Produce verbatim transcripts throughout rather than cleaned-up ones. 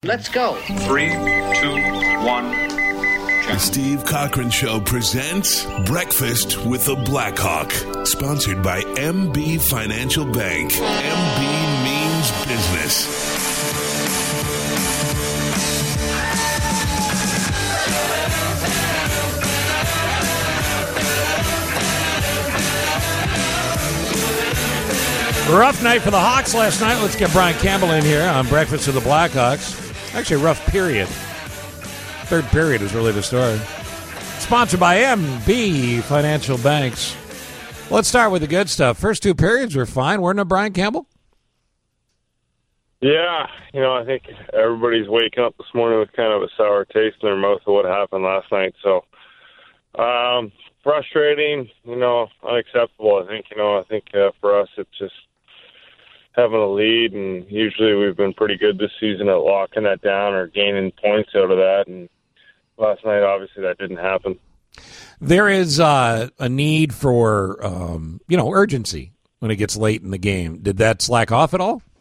Let's go. Three, two, one. The Steve Cochran Show presents Breakfast with the Blackhawk, sponsored by M B Financial Bank. M B means business. Rough night for the Hawks last night. Let's get Brian Campbell in here on Breakfast with the Blackhawks. Actually, a rough period. Third period is really the story. Sponsored by M B Financial Banks. Let's start with the good stuff. First two periods were fine, weren't it, Brian Campbell? Yeah, you know, I think everybody's waking up this morning with kind of a sour taste in their mouth of what happened last night. So, um, frustrating, you know, unacceptable. I think, you know, I think uh, for us it's just having a lead, and usually we've been pretty good this season at locking that down or gaining points out of that, and last night obviously that didn't happen. There is uh, a need for, um, you know, urgency when it gets late in the game. Did that slack off at all?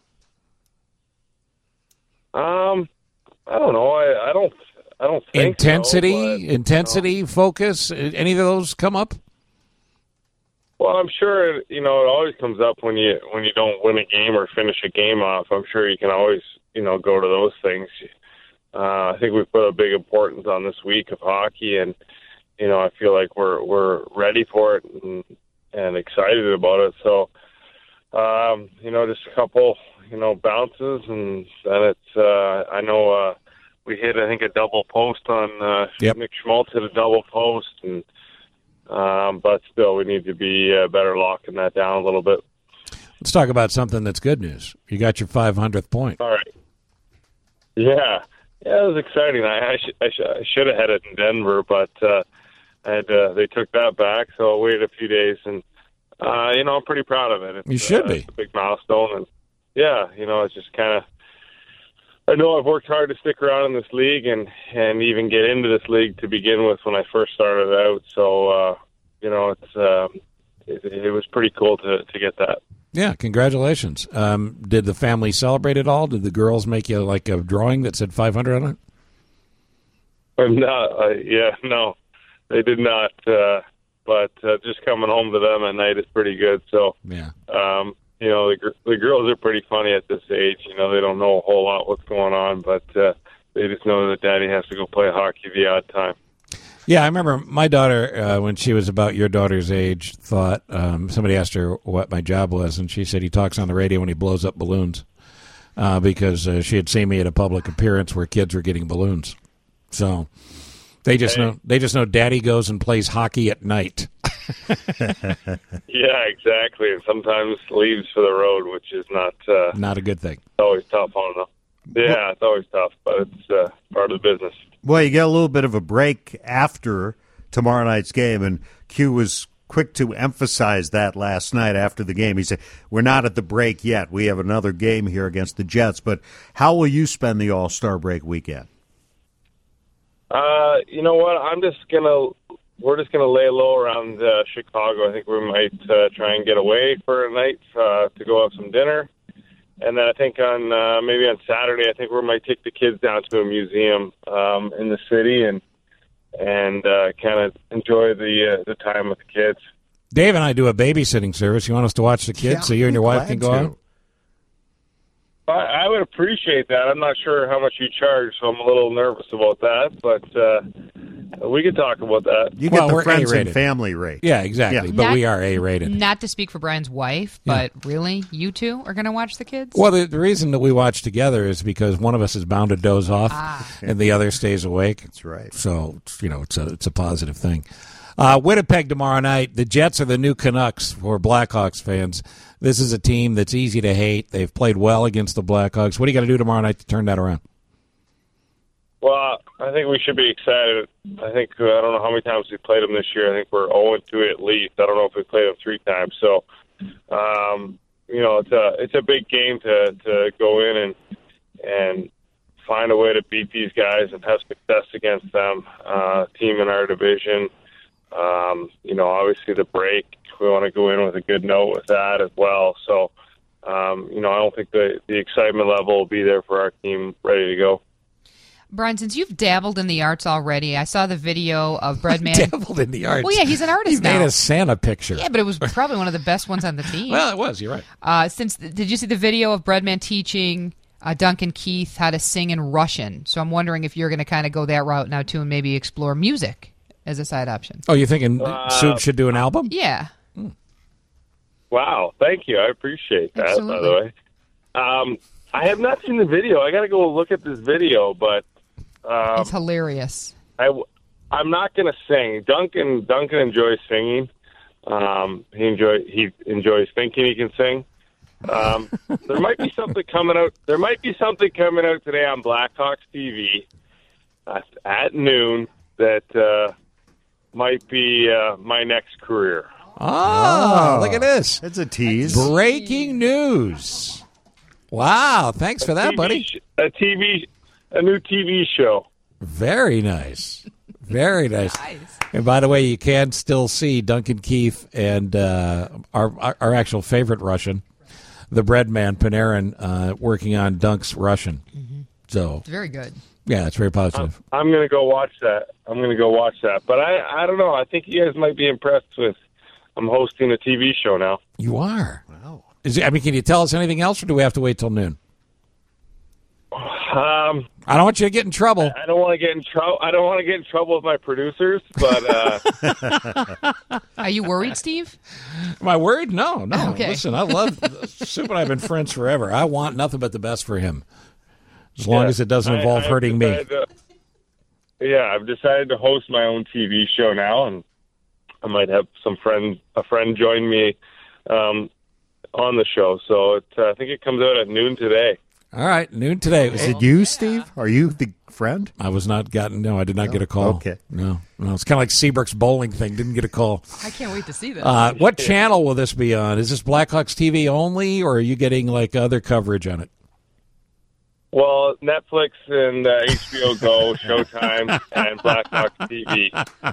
Um, I don't know. I, I don't. I don't think intensity, so, but, intensity, you know, focus. Any of those come up? Well, I'm sure, you know, it always comes up when you when you don't win a game or finish a game off. I'm sure you can always, you know, go to those things. Uh, I think we put a big importance on this week of hockey, and you know, I feel like we're we're ready for it and, and excited about it. So, um, you know, just a couple, you know, bounces, and then it's. Uh, I know uh, we hit, I think, a double post on uh, yep. Nick Schmaltz hit a double post, and. Um, but still, we need to be uh, better locking that down a little bit. Let's talk about something that's good news. You got your five hundredth point. All right. Yeah. Yeah, it was exciting. I, I, sh- I, sh- I should have had it in Denver, but uh, I had, uh, they took that back, so I waited a few days. And, uh, you know, I'm pretty proud of it. It's, you should uh, be. It's a big milestone. And, yeah, you know, it's just kind of, I know I've worked hard to stick around in this league and, and even get into this league to begin with when I first started out. So, uh, you know, it's um, it, it was pretty cool to, to get that. Yeah, congratulations. Um, did the family celebrate it all? Did the girls make you like a drawing that said five hundred on it? I'm not, uh, yeah, no, they did not. Uh, but uh, just coming home to them at night is pretty good. So, yeah. Um, you know, the, the girls are pretty funny at this age. You know, they don't know a whole lot what's going on, but uh, they just know that Daddy has to go play hockey the odd time. Yeah, I remember my daughter, uh, when she was about your daughter's age, thought, um, somebody asked her what my job was, and she said he talks on the radio when he blows up balloons, uh, because uh, she had seen me at a public appearance where kids were getting balloons. So they just hey. know they just know Daddy goes and plays hockey at night. Yeah, exactly. And sometimes leaves for the road, which is not uh, not a good thing. It's always tough on them. Yeah, it's always tough, but it's uh, part of the business. Well, you get a little bit of a break after tomorrow night's game, and Q was quick to emphasize that last night after the game. He said, we're not at the break yet. We have another game here against the Jets, but how will you spend the All-Star break weekend? Uh, you know what? I'm just going to We're just going to lay low around uh, Chicago. I think we might uh, try and get away for a night uh, to go have some dinner. And then I think on uh, maybe on Saturday, I think we might take the kids down to a museum um, in the city and and uh, kind of enjoy the uh, the time with the kids. Dave and I do a babysitting service. You want us to watch the kids Yeah, so you and your wife can go to. out? I, I would appreciate that. I'm not sure how much you charge, so I'm a little nervous about that. But uh, we could talk about that. You get Well, the we're friends A-rated. and family rate. Yeah, exactly. Yeah. But Not- we are A-rated. Not to speak for Brian's wife, but really, you two are going to watch the kids? Well, the, the reason that we watch together is because one of us is bound to doze off Ah. and the other stays awake. That's right. So, it's, you know, it's a it's a positive thing. Uh, Winnipeg tomorrow night. The Jets are the new Canucks for Blackhawks fans. This is a team that's easy to hate. They've played well against the Blackhawks. What do you got to do tomorrow night to turn that around? Well, I think we should be excited. I think, uh, I don't know how many times we played them this year. I think we're oh and two at least. I don't know if we played them three times. So, um, you know, it's a it's a big game to, to go in and and find a way to beat these guys and have success against them. Uh, team in our division. Um, you know, obviously the break, we want to go in with a good note with that as well. So, um, you know, I don't think the, the excitement level will be there for our team ready to go. Brian, since you've dabbled in the arts already, I saw the video of Breadman. Dabbled in the arts. Well, yeah, he's an artist He now. made a Santa picture. Yeah, but it was probably one of the best ones on the team. Well, it was. You're right. Uh, since did you see the video of Breadman teaching uh, Duncan Keith how to sing in Russian? So I'm wondering if you're going to kind of go that route now too, and maybe explore music as a side option. Oh, you thinking Uh, Soup should do an album? Yeah. Wow, thank you. I appreciate that, Absolutely. by the way. Um, I have not seen the video. I got to go look at this video, but um, It's hilarious. I, I'm not going to sing. Duncan Duncan enjoys singing. Um, he enjoy he enjoys thinking he can sing. Um, there might be something coming out. There might be something coming out today on Blackhawks T V uh, at noon that uh, might be uh, my next career. Oh, look at this. It's a tease. Breaking news. Wow. Thanks for that, T V buddy. sh- a T V, a new T V show. Very nice. Very nice. And by the way, you can still see Duncan Keith and uh, our, our our actual favorite Russian, the Breadman Panarin, uh, working on Dunk's Russian. So, It's very good. yeah, it's very positive. I'm going to go watch that. I'm going to go watch that. But I, I don't know. I think you guys might be impressed with. I'm hosting a T V show now. You are. Wow. Is it, I mean, can you tell us anything else, or do we have to wait till noon? Um, I don't want you to get in trouble. I don't want to get in trouble. I don't want to get in trouble with my producers, but uh, Are you worried, Steve? Am I worried? No, no. Okay. Listen, I love Soup and I have been friends forever. I want nothing but the best for him, as long yeah, as it doesn't I- involve I've hurting me. decided to- yeah, I've decided to host my own T V show now, and I might have some friend, a friend, join me um, on the show. So it, uh, I think it comes out at noon today. All right, noon today. Is it you, Steve? Are you the friend? I was not gotten. No, I did not get a call. Okay. No, no. It's kind of like Seabrook's bowling thing. Didn't get a call. I can't wait to see that. Uh, what channel will this be on? Is this Blackhawks T V only, or are you getting like other coverage on it? Well, Netflix and uh, H B O Go, Showtime, and Blackhawks T V.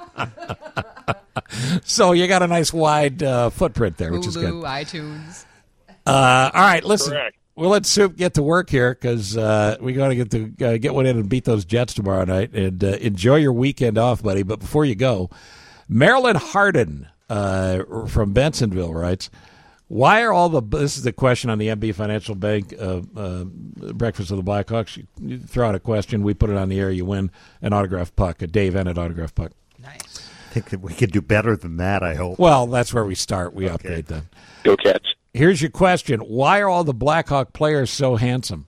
So you got a nice wide uh, footprint there, which is good. Hulu, iTunes. Uh, all right, listen. Correct. We'll let Soup get to work here because uh, we got to get to uh, get one in and beat those Jets tomorrow night. And uh, enjoy your weekend off, buddy. But before you go, Marilyn Harden uh, from Bensonville writes, "Why are all the this is the question on the M B Financial Bank uh, uh, Breakfast of the Blackhawks? You, you throw out a question, we put it on the air, you win an autographed puck, a Dave Ennett autographed puck. Nice. I think that we could do better than that, I hope. Well, that's where we start. We Okay. upgrade then. Go Cats. Here's your question: why are all the Blackhawk players so handsome?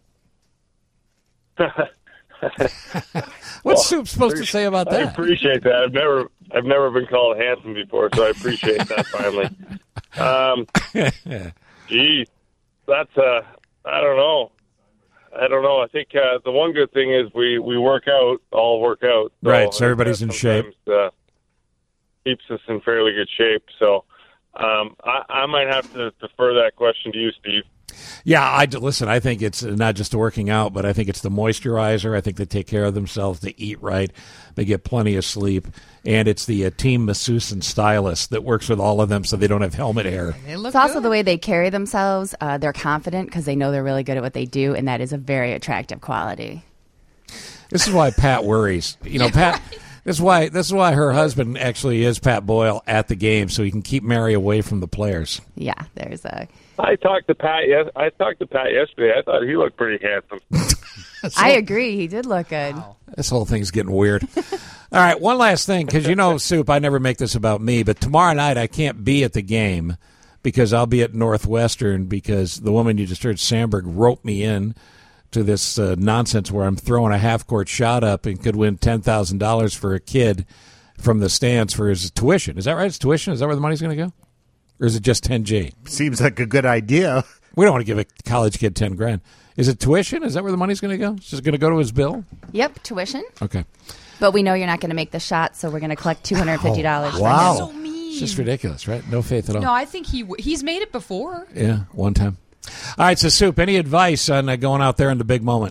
What's Soup supposed to say about I that? appreciate that. I've never, I've never been called handsome before, so I appreciate that. Finally, um, gee, that's uh, I don't know. I don't know. I think uh, the one good thing is we, we work out, all work out. Right, so I everybody's think in that shape. sometimes, Uh, keeps us in fairly good shape. So um, I, I might have to defer that question to you, Steve. Yeah, I listen. I think it's not just the working out, but I think it's the moisturizer. I think they take care of themselves. They eat right. They get plenty of sleep, and it's the uh, team masseuse and stylist that works with all of them, so they don't have helmet hair. They look It's also good. the way they carry themselves. Uh, they're confident because they know they're really good at what they do, and that is a very attractive quality. This is why Pat worries. You know, Pat. This is why. This is why her husband actually is Pat Boyle at the game, so he can keep Mary away from the players. Yeah, there's a. I talked to Pat. Yes, I talked to Pat yesterday. I thought he looked pretty handsome. I agree. He did look good. This whole thing's getting weird. All right, one last thing, because you know, Soup, I never make this about me, but tomorrow night I can't be at the game because I'll be at Northwestern because the woman you just heard, Sandberg, roped me in to this uh, nonsense where I'm throwing a half-court shot up and could win ten thousand dollars for a kid from the stands for his tuition. Is that right? It's tuition? Is that where the money's going to go? Or is it just ten G? Seems like a good idea. We don't want to give a college kid ten grand. Is it tuition? Is that where the money's going to go? It's just going to go to his bill? Yep, tuition. Okay. But we know you're not going to make the shot, so we're going to collect two hundred fifty dollars. Oh, for wow. him. So mean. It's just ridiculous, right? No faith at all. No, I think he w- he's made it before. Yeah, one time. All right, so Soup, any advice on uh, going out there in the big moment?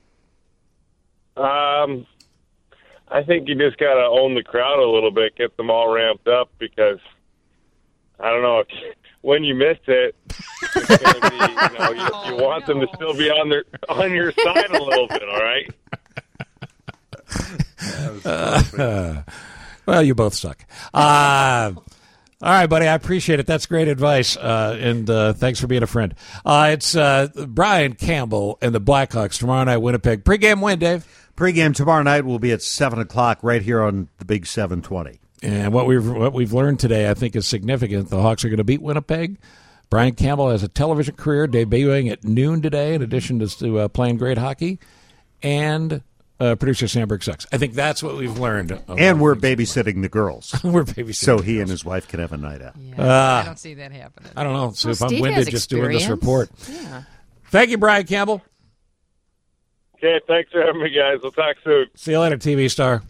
Um, I think you just got to own the crowd a little bit, get them all ramped up because I don't know if when you miss it, it's gonna be, you know, you, you want them to still be on their on your side a little bit. All right. Uh, well, you both suck. Uh, all right, buddy. I appreciate it. That's great advice, uh, and uh, thanks for being a friend. Uh, it's uh, Brian Campbell and the Blackhawks tomorrow night, Winnipeg. Pre-game win, Dave. Pre-game tomorrow night will be at seven o'clock right here on the Big seven twenty. And what we've what we've learned today, I think, is significant. The Hawks are going to beat Winnipeg. Brian Campbell has a television career debuting at noon today, in addition to, to uh, playing great hockey. And uh, producer Sandberg sucks. I think that's what we've learned. And we're babysitting the girls. We're babysitting. So the he girls. and his wife can have a night out. Yeah, Uh, I don't see that happening. I don't know. So Well, if I'm Steve winded has just doing this experience. report. Yeah. Thank you, Brian Campbell. Okay, thanks for having me, guys. We'll talk soon. See you later, T V star.